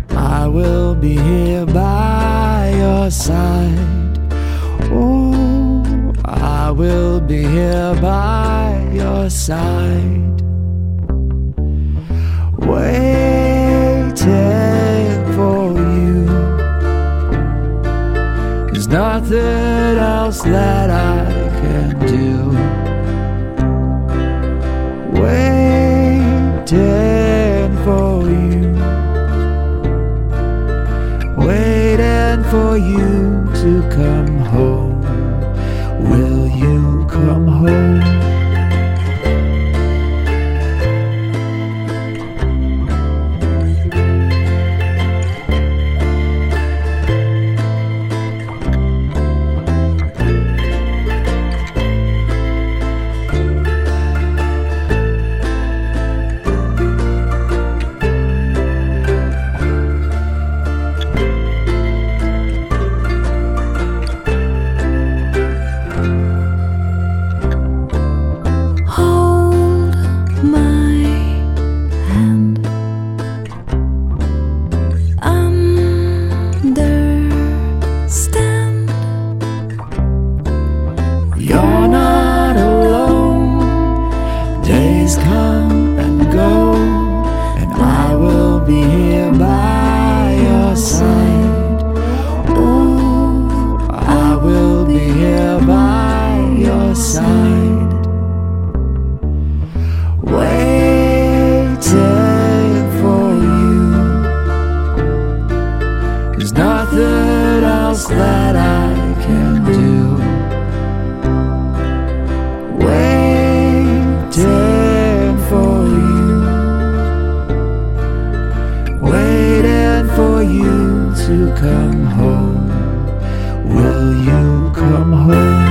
I will be here by your side. Oh, I will be here by your side, waiting for you. There's nothing else that I can do. Waiting for you, waiting for you to come home. Will you come home? You're not alone. Days come and go, and I will be here by your side. Oh, I will be here by your side, waiting for you. There's nothing else that I can do. Waiting for you, waiting for you to come home. Will you come home?